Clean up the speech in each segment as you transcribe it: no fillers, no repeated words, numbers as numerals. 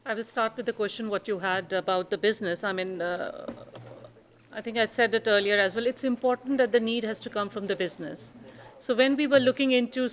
I will start with the question what you had about the business. I think I said it earlier as well. It's important that the need has to come from the business. So when we were looking into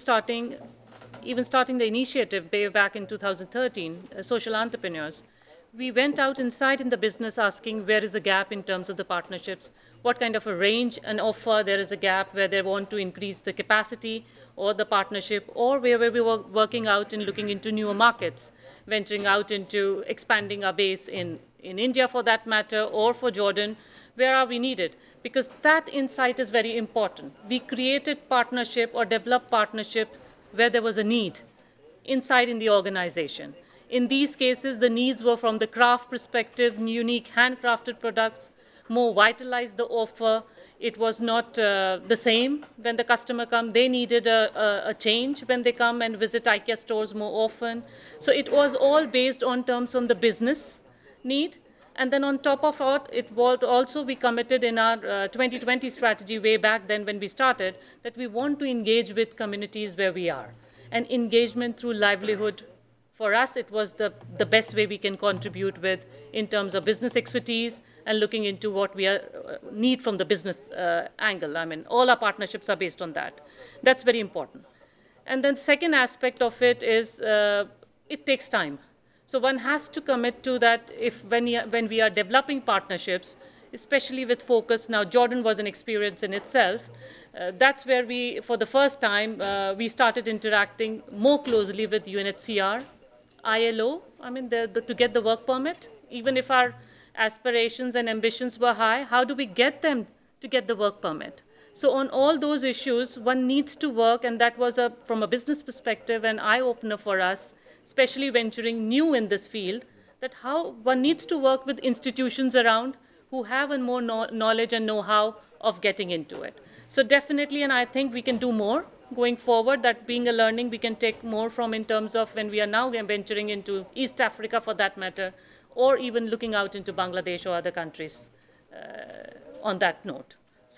starting the initiative way back in 2013, Social Entrepreneurs, we went out inside in the business asking where is the gap in terms of the partnerships, what kind of a range and offer there is a gap where they want to increase the capacity or the partnership, or where we were working out and looking into newer markets, venturing out into expanding our base in India for that matter, or for Jordan, where are we needed? Because that insight is very important. We created partnership or developed partnership where there was a need inside in the organization. In these cases, the needs were from the craft perspective, unique handcrafted products, more vitalize the offer. It was not the same when the customer come. They needed a change when they come and visit IKEA stores more often. So it was all based on terms on the business need. And then on top of it was also we committed in our 2020 strategy way back then when we started that we want to engage with communities where we are. And engagement through livelihood, for us, it was the best way we can contribute with in terms of business expertise and looking into what we need from the business angle. I mean, all our partnerships are based on that. That's very important. And then second aspect of it is it takes time. So one has to commit to that if when we are developing partnerships, especially with focus. Now, Jordan was an experience in itself. That's where we, for the first time, we started interacting more closely with UNHCR, ILO, to get the work permit. Even if our aspirations and ambitions were high, how do we get them to get the work permit? So on all those issues, one needs to work, and that was from a business perspective, an eye-opener for us, especially venturing new in this field, that how one needs to work with institutions around who have a more knowledge and know-how of getting into it. So definitely, and I think we can do more going forward, that being a learning we can take more from in terms of when we are now venturing into East Africa for that matter, or even looking out into Bangladesh or other countries on that note.